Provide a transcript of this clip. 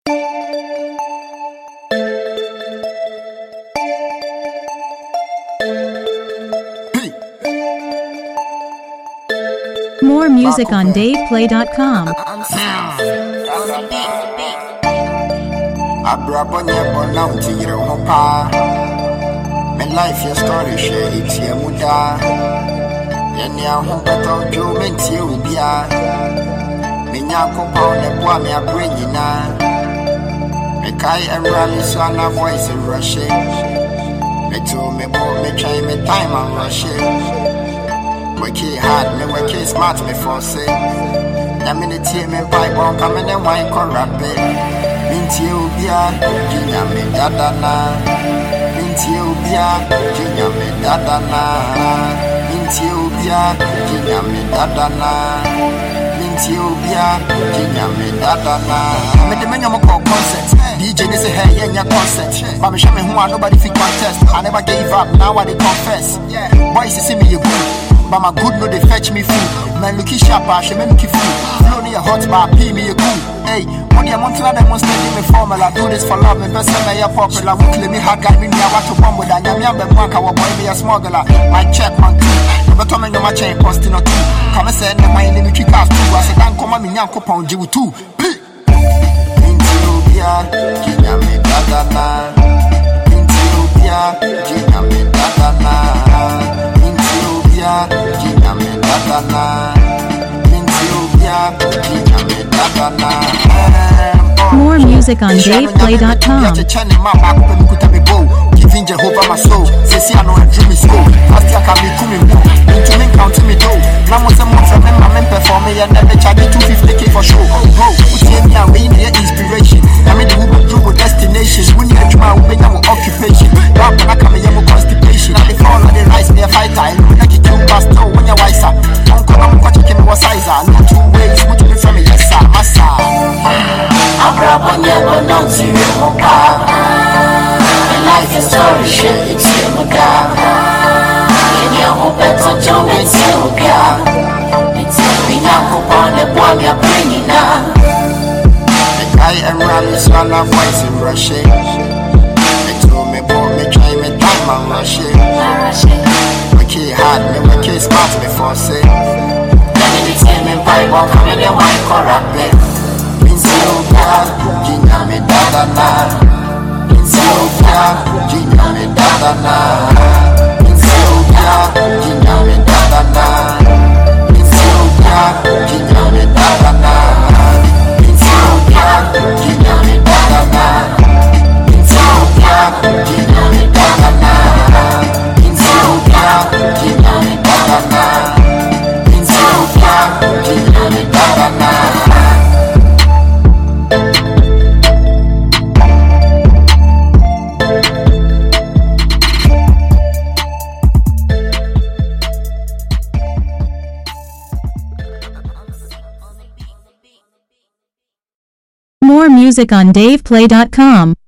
More music on DavePlay.com. My life, your story, share it, your muda. Yenya home better, Joe, meant you, Bia. Minyako pound, the boy, me a bring you now. Mekai and Rally, son, a voice in rushing. Me told me, boy, me try me time, I'm rushing. Working hard, me working smart, me force. Na minute me vibe on coming and wine corrupt. Minti ubia, jinya me dadana. Minti ubia, jinya me dadana. Minti ubia, jinya me dadana. Minti ubia, jinya me dadana. Me the menu call concert. DJ this hey yeah your concert. But me show me who nobody fit contest. I never gave up, now I dey confess. Boys see me you good. But my good no they fetch me food. Man looky sharp, I should make you food. Flow near hot bar, pay me a cool. Hey, money I'm on to that demonstrating me formula. Do this for love, me best me a popular. Won't claim me hard guy, me I want to bomb with that. Yam the bank, our boy be a smuggler. My check, man, too. Never told me no my chain posting or two. Come and say, my enemy trick us too. I said, don't come on me, young coupon, you too. Intubia, Gina me dadana. Intubia, Gina me dadana. Gina me dadana. More music on DavePlay.com. Giving Jehovah my soul. Say I know a dream is cool. Last year can be coming more. Into me counting me though. Now was a month from my men performing and then they charge me 250k for show. Bro, who's here me and we need inspiration. I mean the woman drew with destination. When you get my woman I'm occupation. Rap when I come here with constipation. I fall on the rise me a fighter. I look like you two pastor when you're wiser. Don't come I'm watching me was sizer. No two ways, what you from me, yes sir, massa. I'm rapping never known to you, life is story, shit, it's you, God. In your home, better Joe, it's you, God. It's every now, upon the one you're bringing up. The guy and Rally, son, a voice in rushing. They told me, boy, me try me time, I'm rushing. Working hard, me working smart, me force it. Then it's him and Bible, coming and wine corrupt. Means you, God, Gina me dadana. Gina me dadana. Gina me dadana. Gina me dadana. Gina me dadana. Gina me dadana. More music on DavePlay.com.